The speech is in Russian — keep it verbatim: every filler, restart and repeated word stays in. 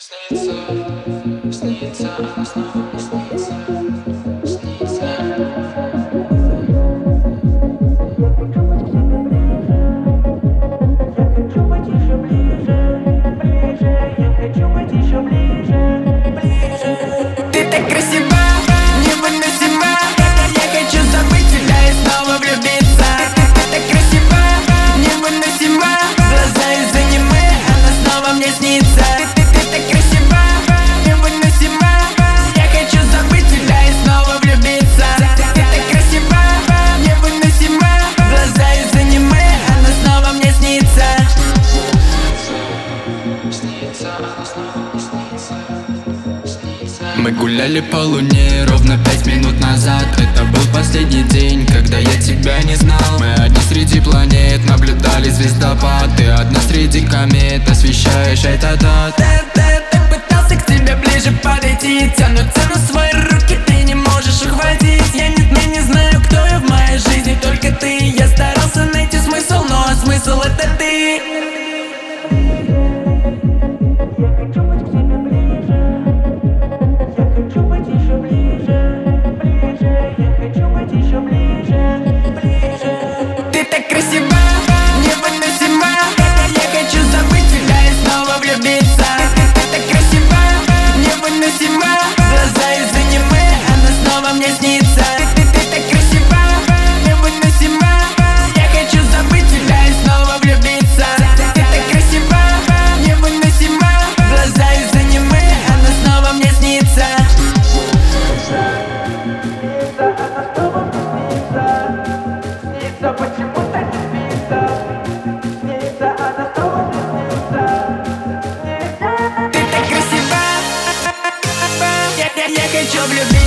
Снится, снится, она снова не снится, снится. Я хочу быть еще ближе, ближе, я хочу быть еще ближе, ближе. Ты так красива, невыносима. Я хочу забыть тебя и снова влюбиться. Ты так красива, невыносима. Глаза из аниме, она снова мне снится. Ты так красива, невыносима. Я хочу забыть тебя и снова влюбиться. Ты так красива, невыносима. Глаза из аниме, она снова мне снится. Снится, она снова не снится, снится. Мы гуляли по луне ровно пять минут назад. Это был последний день, когда я тебя не знал. Мы одни среди планет, наблюдали звездопад. Ты одна среди комет, освещаешь этот ад. Ты так пытался к тебе ближе подойти, тянутся на свои руки, ты не можешь ухватить. Я не, я не знаю, кто я в моей жизни, только ты. Я старался найти смысл, но смысл это ты. Я хочу быть к тебе ближе, я хочу быть еще ближе, ближе, я хочу быть еще ближе, ближе. Ты так красива, невыносима. Я хочу забыть тебя и снова влюбиться. Ты так красива, невыносима. Глаза из аниме, она снова мне снится. Ты так красива, невыносима. Я хочу забыть тебя и снова влюбиться. Ты так красива, невыносима. Глаза из аниме, она снова мне снится. Снится, она снова мне снится, снится, почему-то не спится. Снится, она снова мне снится, снится. Ты так красива, я, я, я хочу влюбиться.